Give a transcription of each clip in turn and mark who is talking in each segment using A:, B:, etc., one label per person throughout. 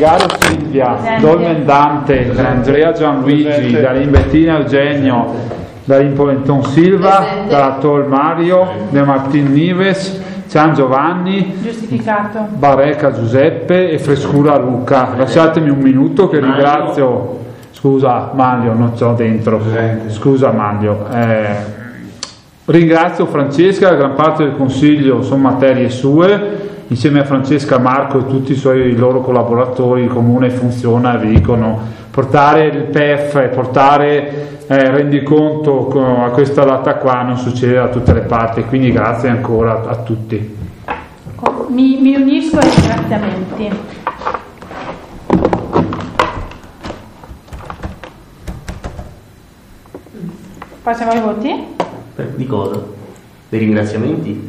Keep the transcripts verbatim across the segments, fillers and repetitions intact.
A: Figaro Silvia, Dolmendante, Andrea Gianluigi, Dall'Imbettina Eugenio, Dall'Impolenton Silva, dalla Tol Mario, De Martin Nives, Gian Giovanni,
B: giustificato,
A: Bareca Giuseppe e Frescura Luca. Lasciatemi un minuto che ringrazio. Scusa Maglio, non c'ho dentro. Scusa Maglio. Eh, ringrazio Francesca, la gran parte del consiglio sono materie sue. Insieme a Francesca, Marco e tutti i suoi i loro collaboratori, il comune funziona e vi dicono portare il P E F e portare eh, rendiconto a questa data qua non succede da tutte le parti, quindi grazie ancora a tutti.
B: Mi, mi unisco ai ringraziamenti. Passiamo ai voti?
C: Di cosa? Dei ringraziamenti?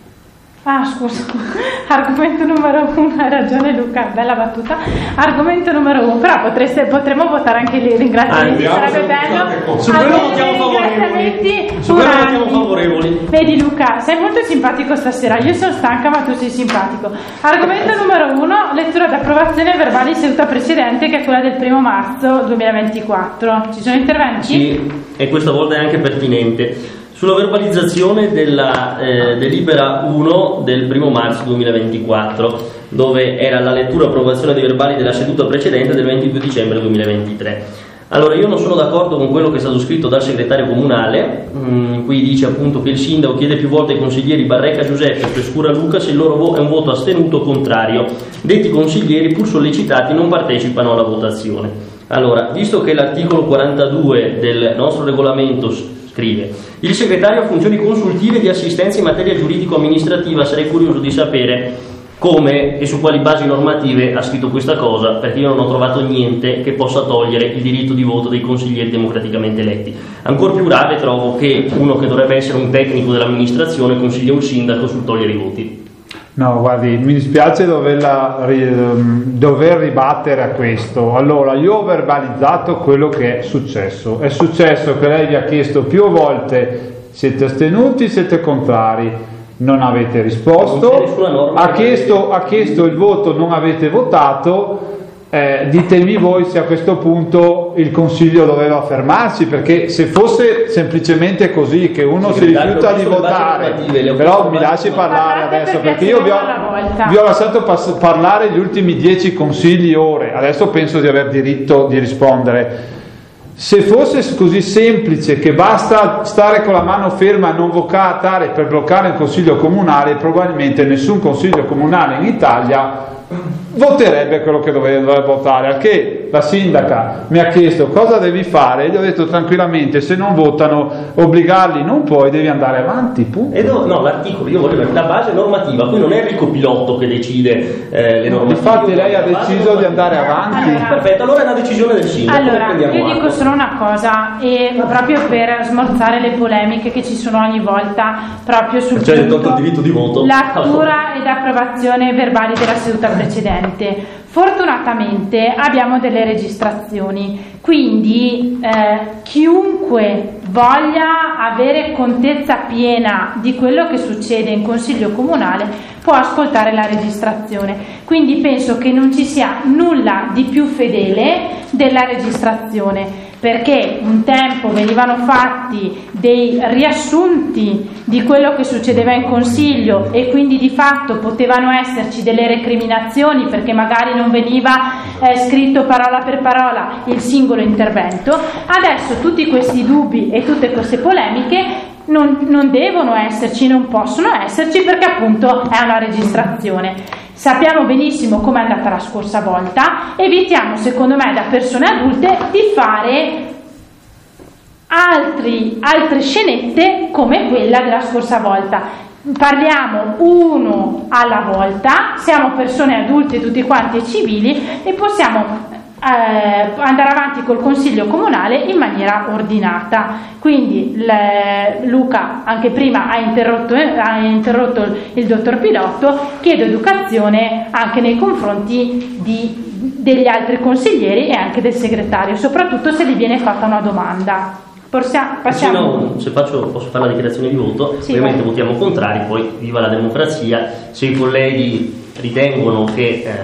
B: Ah, scusa, argomento numero uno, hai ragione Luca, bella battuta. Argomento numero uno, però potreste, potremmo votare anche i ringraziamenti, ah, sarebbe bello.
C: Su quello votiamo favorevoli. Su quello votiamo favorevoli.
B: Vedi Luca, sei molto simpatico stasera, io sono stanca ma tu sei simpatico. Argomento numero uno, lettura d'approvazione verbali di seduta precedente, che è quella del primo marzo duemilaventiquattro. Ci sono interventi?
C: Sì, e questa volta è anche pertinente. Sulla verbalizzazione della eh, delibera uno del primo marzo duemilaventiquattro, dove era la lettura e approvazione dei verbali della seduta precedente del ventidue dicembre duemilaventitré. Allora, io non sono d'accordo con quello che è stato scritto dal segretario comunale. Mm, qui dice appunto che il sindaco chiede più volte ai consiglieri Barreca Giuseppe e Frescura Luca se il loro voto è un voto astenuto o contrario. Detti consiglieri, pur sollecitati, non partecipano alla votazione. Allora, visto che l'articolo quarantadue del nostro regolamento scrive: il segretario ha funzioni consultive di assistenza in materia giuridico-amministrativa, sarei curioso di sapere come e su quali basi normative ha scritto questa cosa, perché io non ho trovato niente che possa togliere il diritto di voto dei consiglieri democraticamente eletti. Ancora più grave trovo che uno che dovrebbe essere un tecnico dell'amministrazione consiglia un sindaco sul togliere i voti.
A: No, guardi, mi dispiace doverla, dover ribattere a questo. Allora, io ho verbalizzato quello che è successo. È successo che lei vi ha chiesto più volte: siete astenuti, siete contrari? Non avete risposto. Ha chiesto, ha chiesto il voto, non avete votato. Eh, ditemi voi se a questo punto il Consiglio doveva fermarsi, perché se fosse semplicemente così che uno si rifiuta di votare, però mi lasci parlare adesso, perché io vi ho, vi ho lasciato pass- parlare gli ultimi dieci consigli ore, adesso penso di aver diritto di rispondere. Se fosse così semplice che basta stare con la mano ferma e non votare per bloccare un consiglio comunale, probabilmente nessun consiglio comunale in Italia voterebbe quello che doveva votare. Al che la sindaca mi ha chiesto cosa devi fare, e gli ho detto tranquillamente: se non votano, obbligarli non puoi, devi andare avanti, punto.
C: E no, no, l'articolo, io volevo la base normativa, qui non è Enrico Pilotto che decide eh, le normative.
A: Infatti lei ha deciso di andare avanti.
B: Allora,
C: perfetto, allora è una decisione del sindaco.
B: Allora, io dico solo una cosa, e proprio per smorzare le polemiche che ci sono ogni volta proprio sul
C: cioè,
B: punto,
C: tolto il diritto di voto.
B: lettura ed approvazione verbali della seduta precedente. Fortunatamente abbiamo delle registrazioni, quindi eh, chiunque voglia avere contezza piena di quello che succede in consiglio comunale può ascoltare la registrazione, quindi penso che non ci sia nulla di più fedele della registrazione, perché un tempo venivano fatti dei riassunti di quello che succedeva in consiglio e quindi di fatto potevano esserci delle recriminazioni perché magari non veniva eh, scritto parola per parola il singolo intervento. Adesso tutti questi dubbi e tutte queste polemiche non, non devono esserci, non possono esserci, perché appunto è una registrazione. Sappiamo benissimo com'è andata la scorsa volta, evitiamo secondo me da persone adulte di fare altri, altre scenette come quella della scorsa volta. Parliamo uno alla volta, siamo persone adulte tutti quanti e civili e possiamo eh, andare avanti col consiglio comunale in maniera ordinata. Quindi le, Luca anche prima ha interrotto, ha interrotto il, il dottor Pilotto. Chiedo educazione anche nei confronti di, degli altri consiglieri e anche del segretario, soprattutto se gli viene fatta una domanda. Passiamo.
C: Sì, no, se faccio, posso fare la dichiarazione di voto, sì, ovviamente vai. Votiamo contrari, poi viva la democrazia. Se i colleghi ritengono che eh,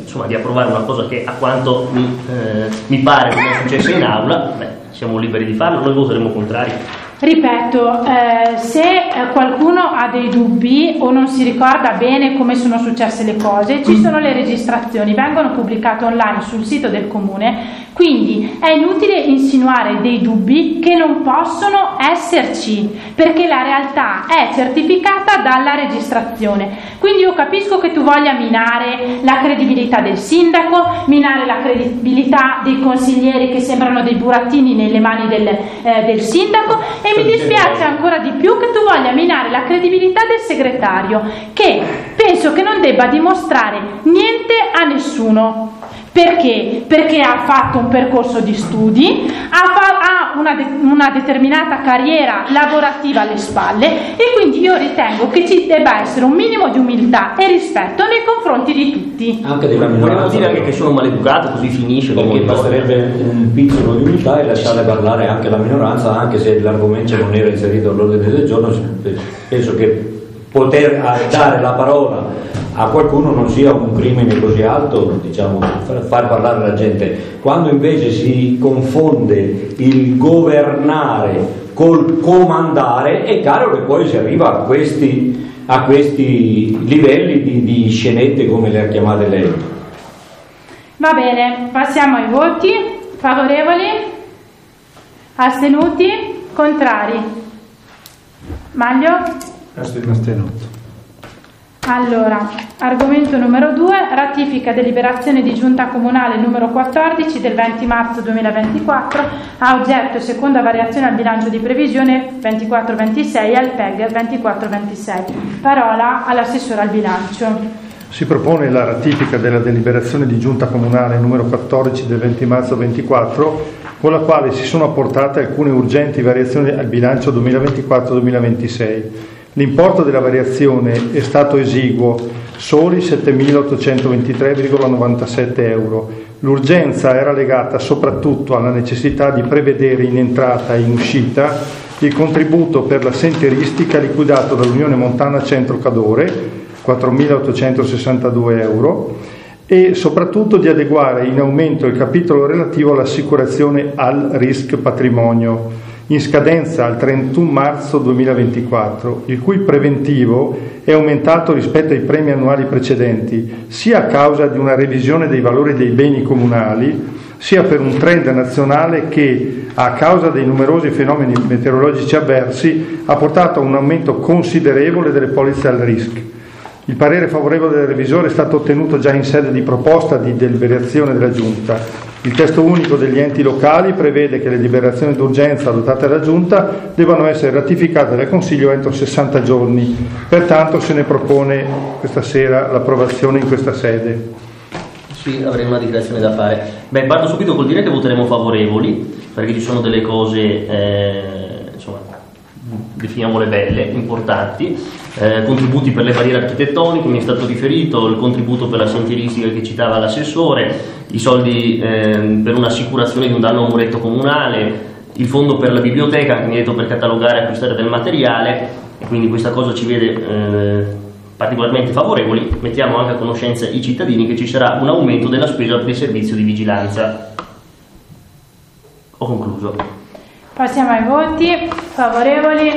C: insomma, di approvare una cosa che a quanto mi, eh, mi pare non è successo in aula, beh, siamo liberi di farlo, noi voteremo contrari.
B: Ripeto, eh, se qualcuno ha dei dubbi o non si ricorda bene come sono successe le cose, ci sono le registrazioni, vengono pubblicate online sul sito del comune, quindi è inutile insinuare dei dubbi che non possono esserci, perché la realtà è certificata dalla registrazione. Quindi io capisco che tu voglia minare la credibilità del sindaco, minare la credibilità dei consiglieri che sembrano dei burattini nelle mani del, eh, del sindaco, e mi dispiace ancora di più che tu voglia minare la credibilità del segretario, che penso che non debba dimostrare niente a nessuno. Perché? Perché ha fatto un percorso di studi, ha, fa- ha una, de- una determinata carriera lavorativa alle spalle, e quindi io ritengo che ci debba essere un minimo di umiltà e rispetto nei confronti di tutti.
D: Anche della
C: Volevo
D: minoranza.
C: dire anche che sono maleducato, così finisce.
D: Perché basterebbe un piccolo di umiltà e lasciare parlare anche la minoranza, anche se l'argomento non era inserito all'ordine del giorno. Penso che poter dare la parola a qualcuno non sia un crimine così alto, diciamo, far parlare la gente. Quando invece si confonde il governare col comandare, è chiaro che poi si arriva a questi, a questi livelli di, di scenette come le ha chiamate lei.
B: Va bene, passiamo ai voti. Favorevoli? Astenuti? Contrari? Maglio?
A: Astenuto.
B: Allora, argomento numero due, ratifica deliberazione di giunta comunale numero quattordici del venti marzo duemilaventiquattro, a oggetto seconda variazione al bilancio di previsione ventiquattro ventisei e al P E G ventiquattro ventisei. Parola all'assessore al bilancio.
E: Si propone la ratifica della deliberazione di giunta comunale numero quattordici del venti marzo ventiquattro, con la quale si sono apportate alcune urgenti variazioni al bilancio duemilaventiquattro duemilaventisei. L'importo della variazione è stato esiguo, soli settemilaottocentoventitré virgola novantasette euro. L'urgenza era legata soprattutto alla necessità di prevedere in entrata e in uscita il contributo per la sentieristica liquidato dall'Unione Montana Centro Cadore, quattromilaottocentosessantadue euro, e soprattutto di adeguare in aumento il capitolo relativo all'assicurazione al risk patrimonio, in scadenza al trentuno marzo duemilaventiquattro, il cui preventivo è aumentato rispetto ai premi annuali precedenti, sia a causa di una revisione dei valori dei beni comunali, sia per un trend nazionale che, a causa dei numerosi fenomeni meteorologici avversi, ha portato a un aumento considerevole delle polizze al risk. Il parere favorevole del revisore è stato ottenuto già in sede di proposta di deliberazione della Giunta. Il testo unico degli enti locali prevede che le deliberazioni d'urgenza adottate dalla Giunta debbano essere ratificate dal Consiglio entro sessanta giorni. Pertanto se ne propone questa sera l'approvazione in questa sede.
C: Sì, avrei una dichiarazione da fare. Beh, parto subito col dire che voteremo favorevoli, perché ci sono delle cose, eh, insomma, definiamole belle, importanti, eh, contributi per le barriere architettoniche, mi è stato riferito, il contributo per la sentieristica che citava l'assessore, i soldi eh, per un'assicurazione di un danno a un muretto comunale, il fondo per la biblioteca, che mi ha detto per catalogare e acquistare del materiale, e quindi questa cosa ci vede eh, particolarmente favorevoli. Mettiamo anche a conoscenza i cittadini che ci sarà un aumento della spesa per il servizio di vigilanza. Ho concluso.
B: Passiamo ai voti. Favorevoli?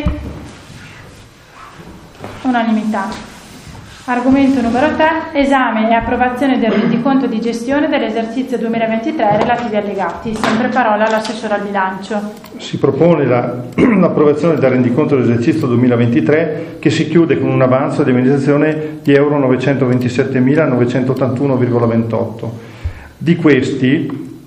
B: Unanimità. Argomento numero tre, esame e approvazione del rendiconto di gestione dell'esercizio duemilaventitré relativi allegati. Sempre parola all'assessore al bilancio.
E: Si propone la, l'approvazione del rendiconto dell'esercizio duemilaventitré, che si chiude con un avanzo di amministrazione di euro novecentoventisettemila novecentottantuno virgola ventotto. Di questi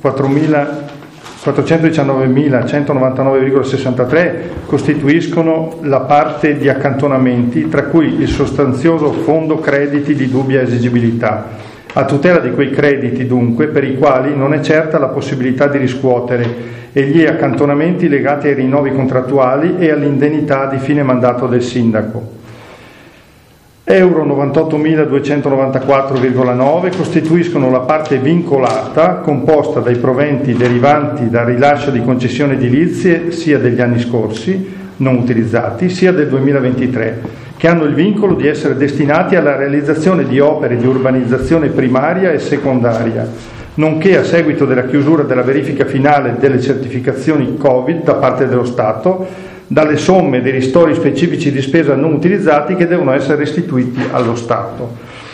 E: quattrocentodiciannovemilacentonovantanove virgola sessantatré costituiscono la parte di accantonamenti, tra cui il sostanzioso fondo crediti di dubbia esigibilità, a tutela di quei crediti dunque per i quali non è certa la possibilità di riscuotere, e gli accantonamenti legati ai rinnovi contrattuali e all'indennità di fine mandato del sindaco. Euro novantottomiladuecentonovantaquattro virgola nove costituiscono la parte vincolata, composta dai proventi derivanti dal rilascio di concessioni edilizie sia degli anni scorsi non utilizzati sia del duemilaventitré, che hanno il vincolo di essere destinati alla realizzazione di opere di urbanizzazione primaria e secondaria, nonché a seguito della chiusura della verifica finale delle certificazioni Covid da parte dello Stato, dalle somme dei ristori specifici di spesa non utilizzati che devono essere restituiti allo Stato.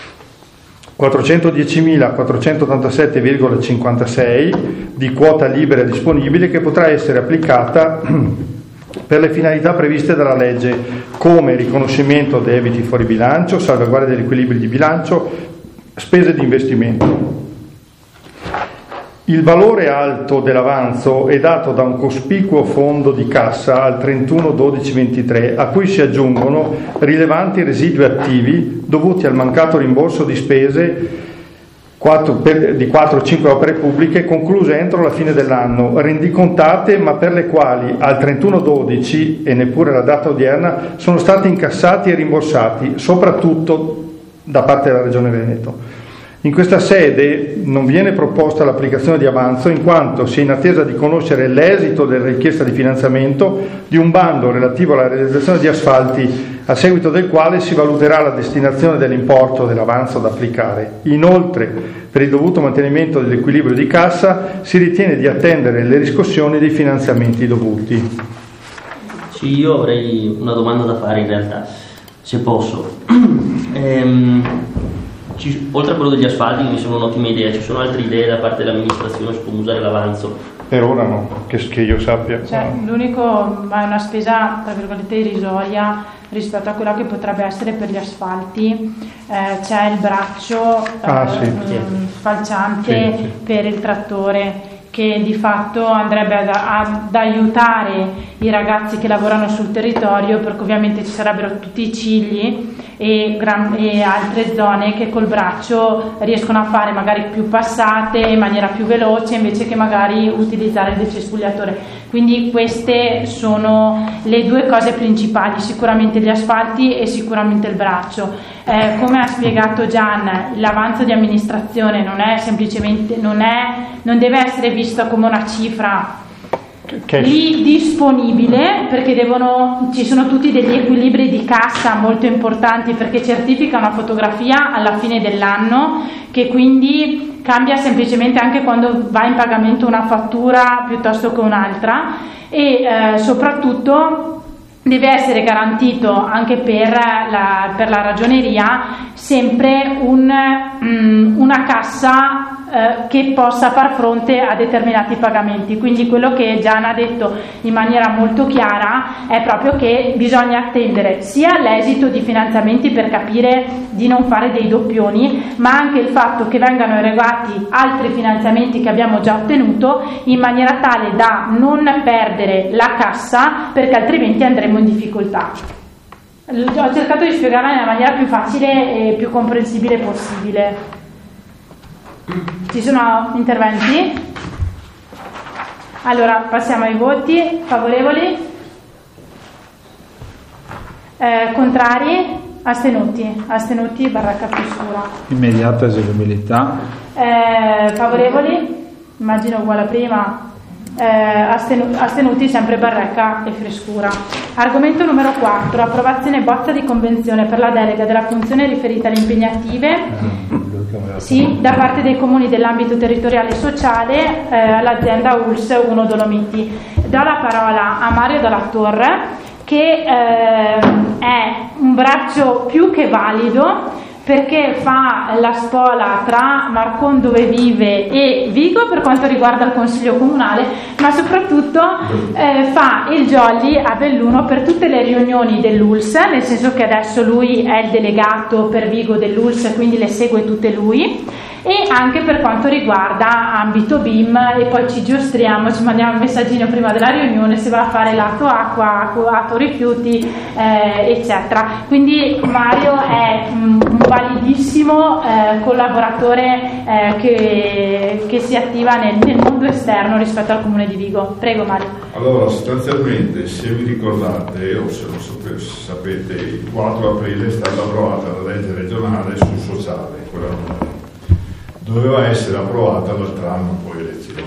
E: quattrocentodiecimilaquattrocentottantasette virgola cinquantasei di quota libera disponibile che potrà essere applicata per le finalità previste dalla legge, come riconoscimento debiti fuori bilancio, salvaguardia degli equilibri di bilancio, spese di investimento. Il valore alto dell'avanzo è dato da un cospicuo fondo di cassa al trentuno dodici ventitré, a cui si aggiungono rilevanti residui attivi dovuti al mancato rimborso di spese di quattro o cinque opere pubbliche concluse entro la fine dell'anno, rendicontate ma per le quali al trentuno dodici e neppure alla data odierna sono stati incassati e rimborsati, soprattutto da parte della Regione Veneto. In questa sede non viene proposta l'applicazione di avanzo in quanto si è in attesa di conoscere l'esito della richiesta di finanziamento di un bando relativo alla realizzazione di asfalti, a seguito del quale si valuterà la destinazione dell'importo dell'avanzo da applicare. Inoltre, per il dovuto mantenimento dell'equilibrio di cassa, si ritiene di attendere le riscossioni dei finanziamenti dovuti.
C: Sì, io avrei una domanda da fare in realtà, se posso. ehm... Ci, oltre a quello degli asfalti, che mi sembra un'ottima idea, ci sono altre idee da parte dell'amministrazione su come usare l'avanzo?
E: Per ora no, che, che io sappia.
B: Cioè, l'unico, ma è una spesa tra virgolette irrisoria rispetto a quella che potrebbe essere per gli asfalti. Eh, c'è il braccio
E: ah,
B: eh,
E: sì.
B: sfalciante
E: sì, sì.
B: per il trattore, che di fatto andrebbe ad, ad aiutare i ragazzi che lavorano sul territorio, perché ovviamente ci sarebbero tutti i cigli e, gran, e altre zone che col braccio riescono a fare magari più passate in maniera più veloce invece che magari utilizzare il decespugliatore. Quindi queste sono le due cose principali, sicuramente gli asfalti e sicuramente il braccio. Eh, come ha spiegato Gian, l'avanzo di amministrazione non è semplicemente, non, è, non deve essere visto come una cifra
E: che...
B: lì disponibile, perché devono, ci sono tutti degli equilibri di cassa molto importanti, perché certifica una fotografia alla fine dell'anno che quindi cambia semplicemente anche quando va in pagamento una fattura piuttosto che un'altra, e eh, soprattutto deve essere garantito anche per la, per la ragioneria sempre un, um, una cassa eh, che possa far fronte a determinati pagamenti. Quindi quello che Gian ha detto in maniera molto chiara è proprio che bisogna attendere sia l'esito di finanziamenti per capire di non fare dei doppioni, ma anche il fatto che vengano erogati altri finanziamenti che abbiamo già ottenuto, in maniera tale da non perdere la cassa, perché altrimenti andremo in difficoltà. Ho cercato di spiegarla nella maniera più facile e più comprensibile possibile. Ci sono interventi? Allora passiamo ai voti. Favorevoli? Eh, contrari? Astenuti? Astenuti barra più scura.
A: Immediata eseguibilità.
B: Eh, favorevoli? Immagino uguale a prima. Eh, astenu- astenuti sempre barrecca e frescura. Argomento numero quattro: approvazione bozza di convenzione per la delega della funzione riferita alle impegnative sì, da parte dei comuni dell'ambito territoriale sociale eh, all'azienda U L S uno Dolomiti. Do la parola a Mario Dalla Torre, che eh, è un braccio più che valido, perché fa la spola tra Marcon, dove vive, e Vigo per quanto riguarda il consiglio comunale, ma soprattutto eh, fa il jolly a Belluno per tutte le riunioni dell'U L S, nel senso che adesso lui è il delegato per Vigo dell'U L S, quindi le segue tutte lui, e anche per quanto riguarda ambito B I M, e poi ci giostriamo, ci mandiamo un messaggino prima della riunione se va a fare lato acqua, lato rifiuti, eh, eccetera. Quindi Mario è un validissimo eh, collaboratore eh, che, che si attiva nel, nel mondo esterno rispetto al comune di Vigo. Prego Mario.
F: Allora, sostanzialmente, se vi ricordate o se lo sapete, il quattro aprile è stata approvata la legge regionale sul sociale, quella nuova. Doveva essere approvata dal tram, poi elezioni,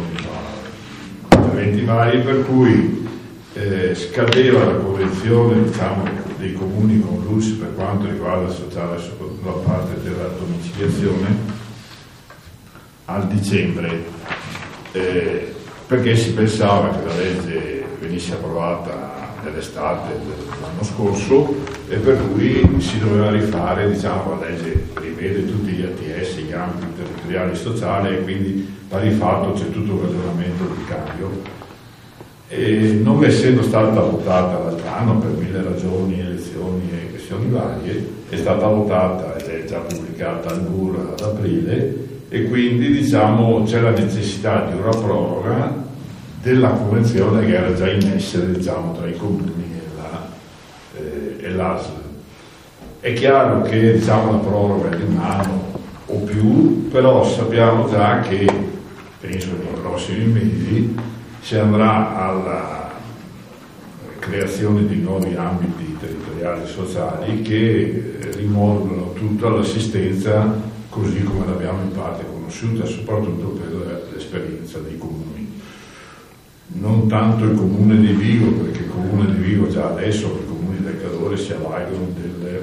F: interventi vari, per cui eh, scadeva la convenzione, diciamo, dei comuni con l'U S per quanto riguarda il sociale, soprattutto la parte della domiciliazione, al dicembre, eh, perché si pensava che la legge venisse approvata nell'estate dell'anno scorso e per cui si doveva rifare, diciamo, la legge prevede tutti gli A T S, gli ambiti territoriali sociali, e quindi va rifatto, c'è tutto un ragionamento di cambio. E non essendo stata votata l'altro anno per mille ragioni, elezioni e questioni varie, è stata votata ed è già pubblicata al B U R ad aprile, e quindi, diciamo, c'è la necessità di una proroga della convenzione che era già in essere, diciamo, tra i comuni e, la, eh, e l'A S L. È chiaro che, diciamo, la proroga è di un anno o più, però sappiamo già che, penso nei prossimi mesi, si andrà alla creazione di nuovi ambiti territoriali sociali che rimodulano tutta l'assistenza così come l'abbiamo in parte conosciuta, soprattutto per l'esperienza dei comuni. Non tanto il comune di Vigo, perché il comune di Vigo già adesso, i comuni del Cadore si avvalgono delle,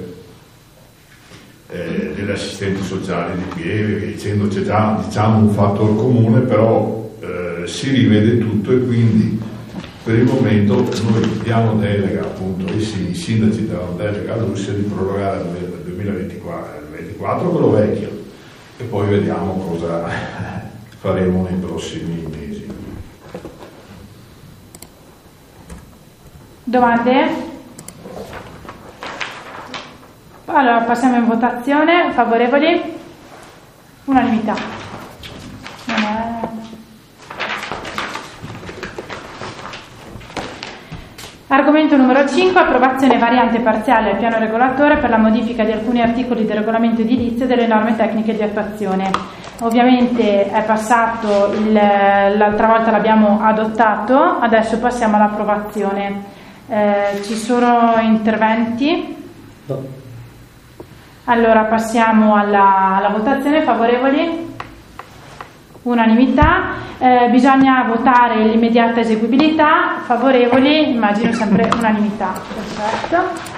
F: eh, delle assistenti sociali di Pieve, dicendo c'è già, diciamo, un fattore comune, però eh, si rivede tutto, e quindi per il momento noi diamo delega, appunto, i sindaci danno delega all'U S di prorogare nel duemilaventiquattro quello vecchio, e poi vediamo cosa faremo nei prossimi mesi.
B: Domande? Allora passiamo in votazione. Favorevoli? Unanimità. Non è... Argomento numero cinque, approvazione variante parziale al piano regolatore per la modifica di alcuni articoli del regolamento edilizio e delle norme tecniche di attuazione. Ovviamente è passato, il, l'altra volta l'abbiamo adottato, adesso passiamo all'approvazione. Eh, ci sono interventi?
C: No.
B: Allora passiamo alla, alla votazione. Favorevoli? Unanimità. Eh, bisogna votare l'immediata eseguibilità. Favorevoli? Immagino sempre unanimità. Perfetto.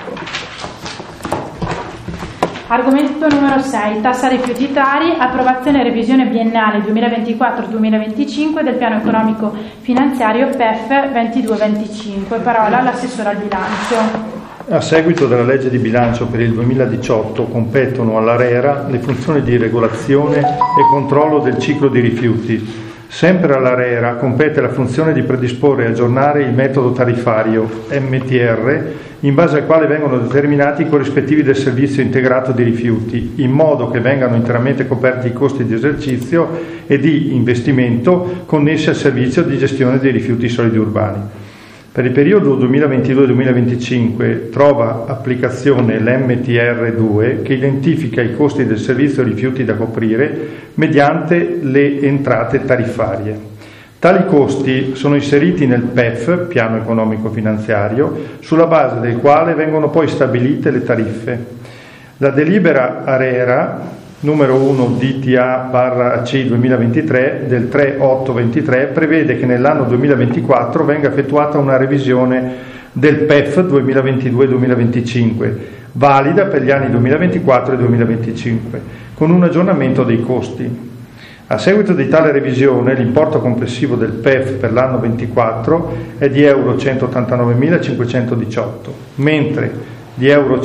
B: Argomento numero sei, tassa rifiuti tari, approvazione e revisione biennale duemilaventiquattro duemilaventicinque del piano economico finanziario P E F ventidue venticinque. Parola all'assessore al bilancio.
E: A seguito della legge di bilancio per il duemiladiciotto competono all'ARERA le funzioni di regolazione e controllo del ciclo di rifiuti. Sempre all'ARERA compete la funzione di predisporre e aggiornare il metodo tariffario M T R in base al quale vengono determinati i corrispettivi del servizio integrato di rifiuti, in modo che vengano interamente coperti i costi di esercizio e di investimento connessi al servizio di gestione dei rifiuti solidi urbani. Per il periodo duemilaventidue duemilaventicinque trova applicazione l'M T R due che identifica i costi del servizio rifiuti da coprire mediante le entrate tariffarie. Tali costi sono inseriti nel P E F, piano economico finanziario, sulla base del quale vengono poi stabilite le tariffe. La delibera ARERA numero uno D T A barra C duemilaventitré del tre otto ventitré prevede che nell'anno duemilaventiquattro venga effettuata una revisione del P E F duemilaventidue duemilaventicinque, valida per gli anni duemilaventiquattro e duemilaventicinque, con un aggiornamento dei costi. A seguito di tale revisione l'importo complessivo del P E F per l'anno ventiquattro è di euro centottantanovemilacinquecentodiciotto, mentre di euro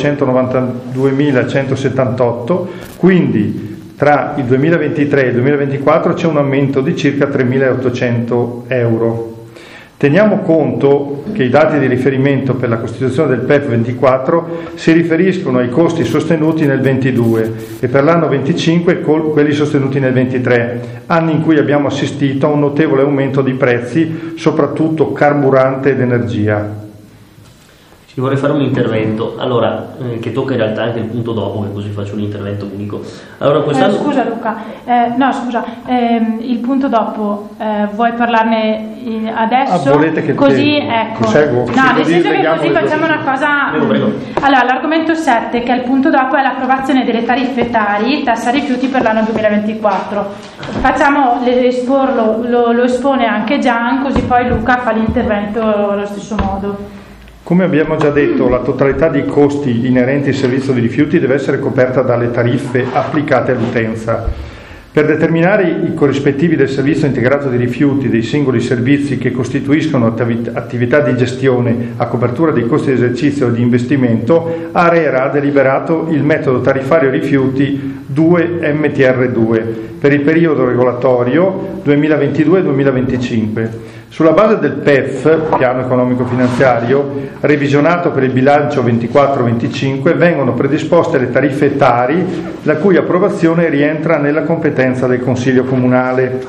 E: centonovantaduemilacentosettantotto, quindi tra il duemilaventitré e il duemilaventiquattro c'è un aumento di circa tremilaottocento euro. Teniamo conto che i dati di riferimento per la costituzione del P E F ventiquattro si riferiscono ai costi sostenuti nel ventidue e per l'anno venticinque quelli sostenuti nel ventitré, anni in cui abbiamo assistito a un notevole aumento di prezzi, soprattutto carburante ed energia.
C: Ci vorrei fare un intervento, allora, eh, che tocca in realtà anche il punto dopo, che così faccio un intervento unico. Allora, quest'anno...
B: Eh, scusa Luca, eh, no scusa, ehm, il punto dopo, eh, vuoi parlarne adesso?
E: Ah, volete che
B: così,
E: ti...
B: ecco.
E: Seguo.
B: No, nel senso che così facciamo una cosa...
C: Prego, prego.
B: Allora, l'argomento sette, che è il punto dopo, è l'approvazione delle tariffe tari, tassa rifiuti per l'anno duemilaventiquattro. Facciamo l'esporlo, lo, lo espone anche Gian, così poi Luca fa l'intervento allo stesso modo.
E: Come abbiamo già detto, la totalità dei costi inerenti al servizio di rifiuti deve essere coperta dalle tariffe applicate all'utenza. Per determinare i corrispettivi del servizio integrato di rifiuti dei singoli servizi che costituiscono attività di gestione a copertura dei costi di esercizio e di investimento, ARERA ha deliberato il metodo tariffario rifiuti due M T R due per il periodo regolatorio duemilaventidue duemilaventicinque. Sulla base del P E F, Piano Economico Finanziario, revisionato per il bilancio ventiquattro venticinque, vengono predisposte le tariffe Tari, la cui approvazione rientra nella competenza del Consiglio Comunale.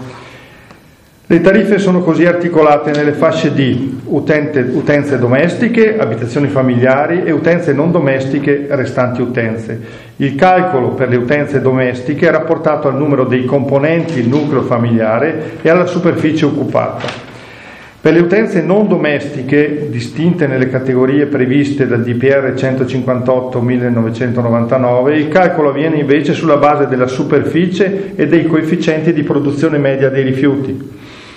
E: Le tariffe sono così articolate nelle fasce di utente, utenze domestiche, abitazioni familiari e utenze non domestiche, restanti utenze. Il calcolo per le utenze domestiche è rapportato al numero dei componenti il nucleo familiare e alla superficie occupata. Per le utenze non domestiche, distinte nelle categorie previste dal D P R centocinquantotto millenovecentonovantanove, il calcolo avviene invece sulla base della superficie e dei coefficienti di produzione media dei rifiuti.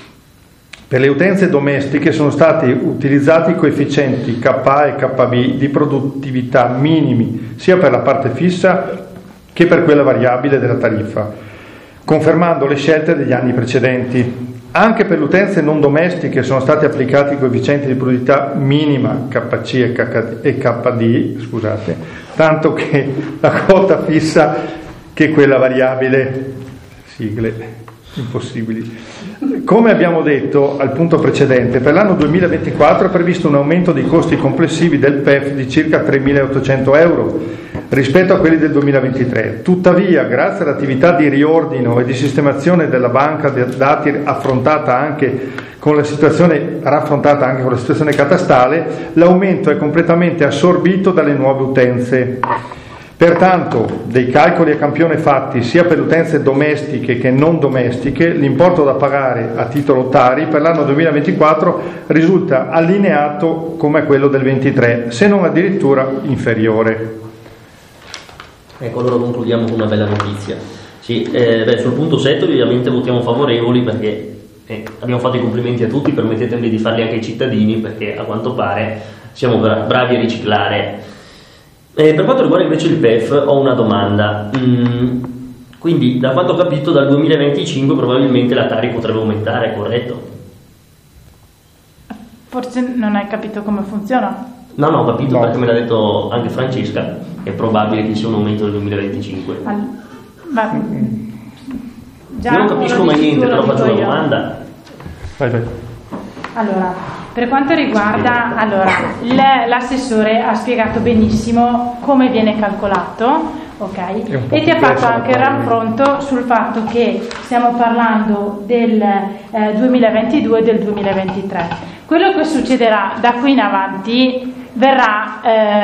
E: Per le utenze domestiche sono stati utilizzati i coefficienti K A e K B di produttività minimi, sia per la parte fissa che per quella variabile della tariffa, confermando le scelte degli anni precedenti. Anche per le utenze non domestiche sono stati applicati i coefficienti di produttività minima K C e K D, scusate, tanto che la quota fissa che quella variabile, sigle impossibili. Come abbiamo detto al punto precedente, per l'anno duemilaventiquattro è previsto un aumento dei costi complessivi del P E F di circa tremilaottocento euro rispetto a quelli del duemilaventitré. Tuttavia, grazie all'attività di riordino e di sistemazione della banca dati affrontata anche con la situazione raffrontata anche con la situazione catastale, l'aumento è completamente assorbito dalle nuove utenze. Pertanto, dei calcoli a campione fatti sia per le utenze domestiche che non domestiche, l'importo da pagare a titolo Tari per l'anno duemilaventiquattro risulta allineato come quello del ventitré, se non addirittura inferiore.
C: Ecco, allora concludiamo con una bella notizia. Sì, eh, beh, sul punto sette ovviamente votiamo favorevoli perché eh, abbiamo fatto i complimenti a tutti, permettetemi di farli anche ai cittadini perché a quanto pare siamo bravi a riciclare. Eh, per quanto riguarda invece il P E F ho una domanda. Mm, quindi da quanto ho capito dal duemilaventicinque probabilmente la Tari potrebbe aumentare, corretto?
B: Forse non hai capito come funziona.
C: No, no, ho capito
E: no.
C: Perché me l'ha detto anche Francesca, è probabile che sia un aumento del duemilaventicinque.
B: All... Ma... Già
C: io non capisco mai niente, però faccio una
B: io.
C: domanda.
E: Vai, vai.
B: Allora, per quanto riguarda, allora, l'assessore ha spiegato benissimo come viene calcolato, ok? E ti ha fatto anche il raffronto sul fatto che stiamo parlando del eh, duemilaventidue e del duemilaventitré. Quello che succederà da qui in avanti verrà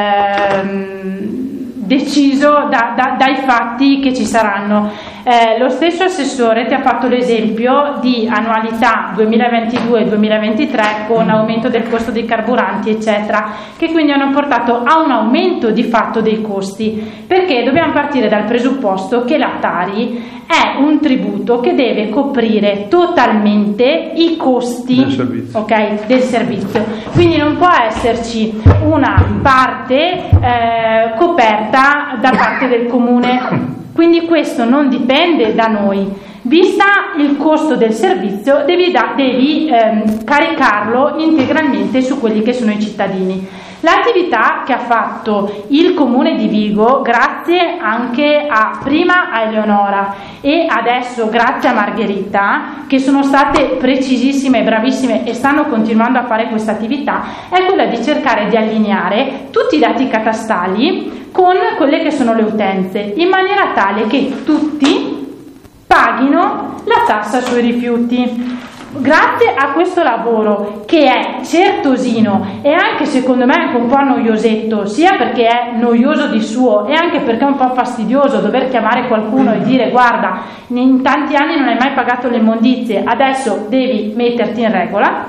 B: ehm, deciso da, da, dai fatti che ci saranno. Eh, lo stesso assessore ti ha fatto l'esempio di annualità duemilaventidue duemilaventitré con aumento del costo dei carburanti eccetera, che quindi hanno portato a un aumento di fatto dei costi, perché dobbiamo partire dal presupposto che la Tari è un tributo che deve coprire totalmente i costi
E: del servizio,
B: okay, del servizio. Quindi non può esserci una parte eh, coperta da parte del comune. Quindi questo non dipende da noi. Vista il costo del servizio, devi, da, devi ehm, caricarlo integralmente su quelli che sono i cittadini. L'attività che ha fatto il Comune di Vigo, grazie anche a prima a Eleonora e adesso grazie a Margherita, che sono state precisissime e bravissime e stanno continuando a fare questa attività, è quella di cercare di allineare tutti i dati catastali con quelle che sono le utenze, in maniera tale che tutti paghino la tassa sui rifiuti. Grazie a questo lavoro, che è certosino e anche secondo me anche un po' noiosetto, sia perché è noioso di suo e anche perché è un po' fastidioso dover chiamare qualcuno e dire guarda, in tanti anni non hai mai pagato le immondizie, adesso devi metterti in regola,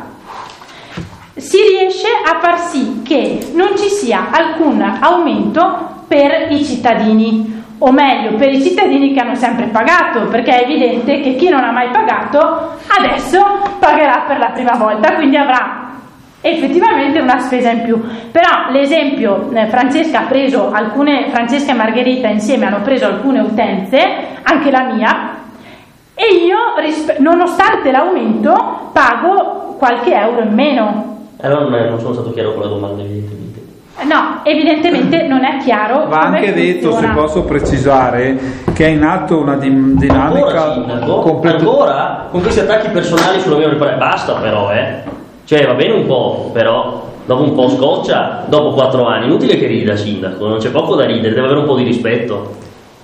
B: si riesce a far sì che non ci sia alcun aumento per i cittadini, o meglio per i cittadini che hanno sempre pagato, perché è evidente che chi non ha mai pagato adesso pagherà per la prima volta, quindi avrà effettivamente una spesa in più. Però l'esempio, eh, Francesca ha preso alcune, Francesca e Margherita insieme hanno preso alcune utenze, anche la mia, e io rispe- nonostante l'aumento pago qualche euro in meno.
C: Allora non, è, non sono stato chiaro con la domanda, evidentemente.
B: No, evidentemente non è chiaro.
A: Va anche detto, se posso precisare, che è in atto una dim- dinamica
C: ancora,
A: completa-
C: ancora con questi attacchi personali sulla mia preparazione. Basta però, eh. Cioè va bene un po', però dopo un po' scoccia, dopo quattro anni. Inutile che rida, sindaco, non c'è poco da ridere, deve avere un po' di rispetto.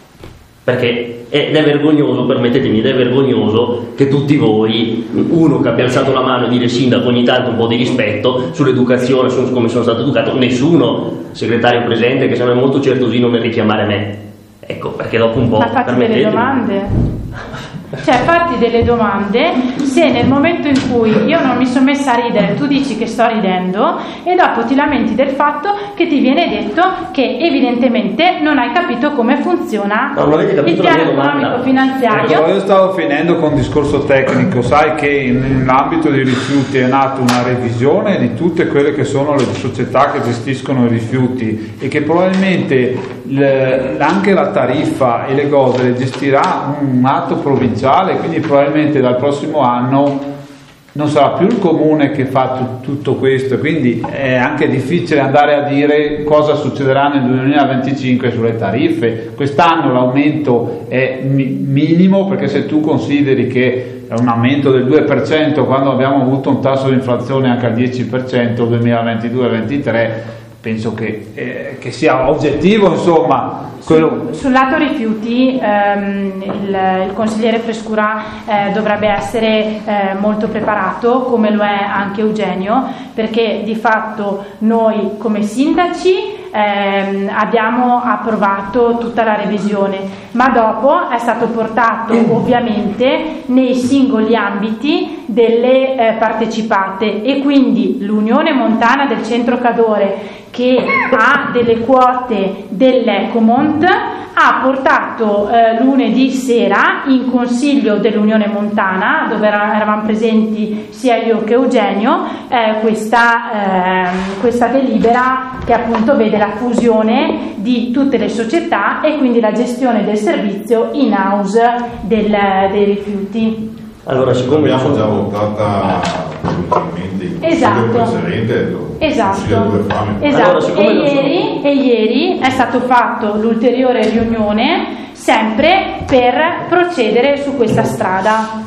C: Perché ed è vergognoso, permettetemi, ed è vergognoso che tutti voi, uno che abbia alzato la mano e dire sindaco ogni tanto un po' di rispetto sull'educazione, su come sono stato educato, nessuno segretario presente che sembra molto certosino nel richiamare me. Ecco, perché dopo un po'...
B: Ma fatti delle domande. Cioè fatti delle domande, se nel momento in cui io non mi sono messa a ridere tu dici che sto ridendo e dopo ti lamenti del fatto che ti viene detto che evidentemente non hai capito come funziona
C: no, non
B: il piano economico finanziario.
A: Ecco, io stavo finendo con un discorso tecnico. Sai che nell'ambito dei rifiuti è nata una revisione di tutte quelle che sono le società che gestiscono i rifiuti e che probabilmente le, anche la tariffa e le cose le gestirà un atto provinciale, quindi probabilmente dal prossimo anno non sarà più il comune che fa t- tutto questo, quindi è anche difficile andare a dire cosa succederà nel duemilaventicinque sulle tariffe. Quest'anno l'aumento è mi- minimo, perché se tu consideri che è un aumento del due per cento quando abbiamo avuto un tasso di inflazione anche al dieci per cento duemilaventidue ventitré, penso che, eh, che sia oggettivo, insomma. Quello...
B: Sul, sul lato rifiuti ehm, il, il consigliere Frescura eh, dovrebbe essere eh, molto preparato, come lo è anche Eugenio, perché di fatto noi come sindaci ehm, abbiamo approvato tutta la revisione, ma dopo è stato portato ovviamente nei singoli ambiti delle eh, partecipate, e quindi l'Unione Montana del Centro Cadore, che ha delle quote dell'Ecomont, ha portato eh, lunedì sera in consiglio dell'Unione Montana, dove era, eravamo presenti sia io che Eugenio, eh, questa, eh, questa delibera che appunto vede la fusione di tutte le società e quindi la gestione del servizio in house del, dei rifiuti.
C: Allora, siccome
F: abbiamo già votata ultimamente in
B: esatto.
F: precedente,
B: esatto, esatto.
C: Allora,
B: e, ieri, e ieri è stato fatto l'ulteriore riunione sempre per procedere su questa strada.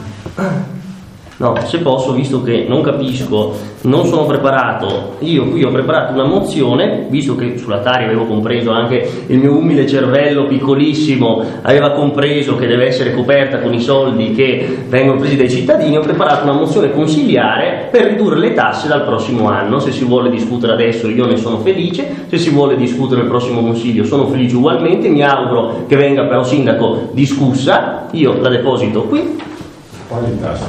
C: No, se posso, visto che non capisco, non sono preparato, io qui ho preparato una mozione, visto che sulla Tari avevo compreso, anche il mio umile cervello piccolissimo aveva compreso che deve essere coperta con i soldi che vengono presi dai cittadini, ho preparato una mozione consigliare per ridurre le tasse dal prossimo anno. Se si vuole discutere adesso io ne sono felice, se si vuole discutere nel prossimo consiglio sono felice ugualmente, mi auguro che venga però sindaco discussa, io la deposito qui.
F: Quali tasse?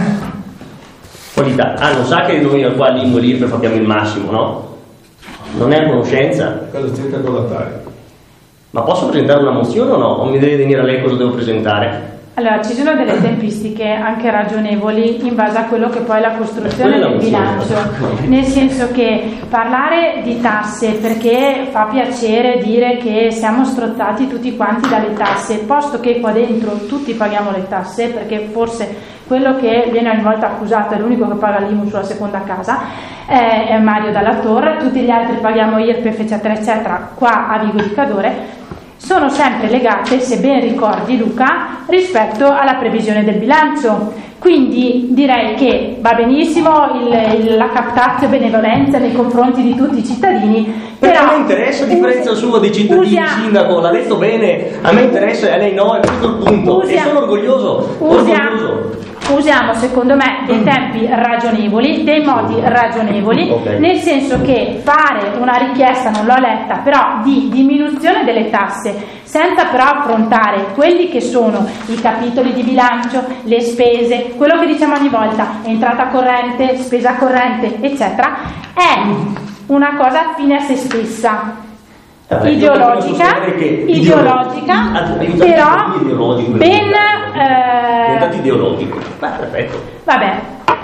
C: Qualità. Ah, non sa che noi qua all'I M U e l'I R P E F abbiamo il massimo, no? Non è a conoscenza?
F: Cosa c'entra con la Tari?
C: Ma posso presentare una mozione o no? O mi deve venire a lei cosa devo presentare?
B: Allora, ci sono delle tempistiche anche ragionevoli in base a quello che poi è la costruzione del bilancio, nel senso che parlare di tasse, perché fa piacere dire che siamo strozzati tutti quanti dalle tasse, posto che qua dentro tutti paghiamo le tasse, perché forse quello che viene ogni volta accusato è l'unico che paga l'I M U sulla seconda casa, eh, è Mario Dalla Torre, tutti gli altri paghiamo I R P E F eccetera eccetera, qua a Vigo di Cadore, sono sempre legate, se ben ricordi Luca, rispetto alla previsione del bilancio. Quindi direi che va benissimo il, il, la captatio benevolenza nei confronti di tutti i cittadini,
C: perché
B: però
C: a me interessa a differenza sua dei cittadini,
B: usia,
C: sindaco, l'ha detto bene, a me interessa e a lei no, è questo il punto, usia, e sono orgoglioso,
B: usia,
C: orgoglioso.
B: Usiamo secondo me dei tempi ragionevoli, dei modi ragionevoli, okay. Nel senso che fare una richiesta, non l'ho letta, però di diminuzione delle tasse, senza però affrontare quelli che sono i capitoli di bilancio, le spese, quello che diciamo ogni volta, entrata corrente, spesa corrente, eccetera, è una cosa fine a se stessa.
C: Eh,
B: ideologica, ideologica, ideologica però ben
C: eh, ideologico. Ah, perfetto.
B: Vabbè,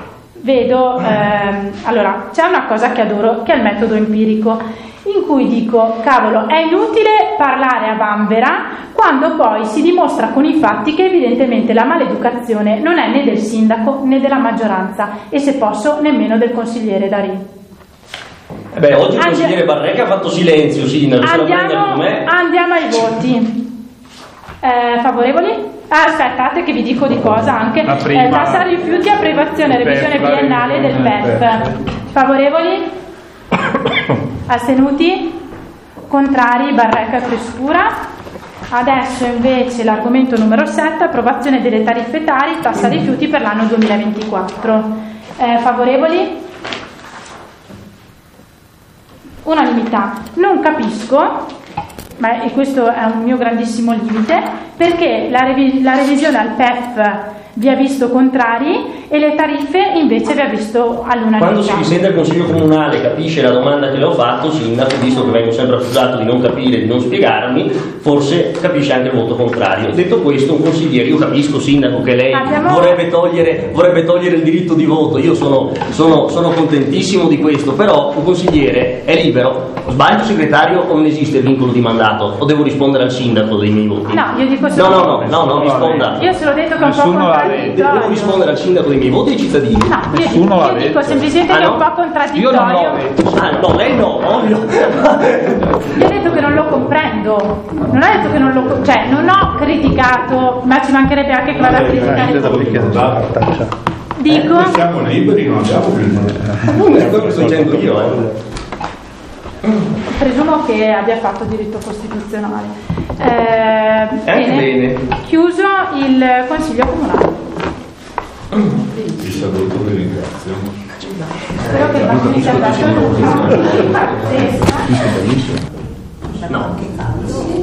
B: vedo, ehm, allora c'è una cosa che adoro, che è il metodo empirico, in cui dico, cavolo, è inutile parlare a vanvera quando poi si dimostra con i fatti che evidentemente la maleducazione non è né del sindaco né della maggioranza e, se posso, nemmeno del consigliere D'Arì.
C: Eh beh, oggi il Andi- consigliere Barreca ha fatto silenzio, sindaco.
B: Andiamo, andiamo ai voti. Eh, favorevoli? Ah, aspettate che vi dico di cosa anche. Eh, tassa rifiuti, approvazione e revisione biennale del P E F. Favorevoli? Astenuti? Contrari? Barreca e Frescura. Adesso invece l'argomento numero sette, approvazione delle tariffe tari, tassa rifiuti per l'anno duemilaventiquattro. Eh, favorevoli? Unanimità. Non capisco, ma e questo è un mio grandissimo limite, perché la, revi- la revisione al P E F vi ha visto contrari e le tariffe invece vi ha visto all'unanimità.
C: Quando si risente al Consiglio Comunale, capisce la domanda che le ho fatto, sindaco, visto che vengo sempre accusato di non capire, di non spiegarmi, forse capisce anche il voto contrario. Detto questo, un consigliere, io capisco, sindaco, che lei Abbiamo... vorrebbe, togliere, vorrebbe togliere il diritto di voto, io sono, sono, sono contentissimo di questo, però un consigliere è libero. Sbaglio, segretario, o non esiste il vincolo di mandato? O devo rispondere al sindaco dei miei voti?
B: No, io dico solo...
C: No, no, no, no, no, risponda.
B: Io se l'ho detto che è un po' contraddittorio.
C: Devo rispondere al sindaco dei miei voti ai cittadini?
B: No, io, dico, io dico semplicemente ah, che è un po' contraddittorio.
C: Io non l'ho detto. Ah, no, lei no, ovvio.
B: Io ho detto che non lo comprendo. Non ho detto che non lo... Cioè, non ho criticato, ma ci mancherebbe anche che vada a criticare. Dico...
F: Eh, siamo liberi, non abbiamo più...
C: Appunto, è quello che sto dicendo io, eh.
B: Presumo che abbia fatto diritto costituzionale. Eh,
C: eh,
B: bene.
C: bene.
B: Chiuso il Consiglio Comunale.
F: Vi saluto, vi ringrazio.
B: Spero che il bambino sia andato.
C: No.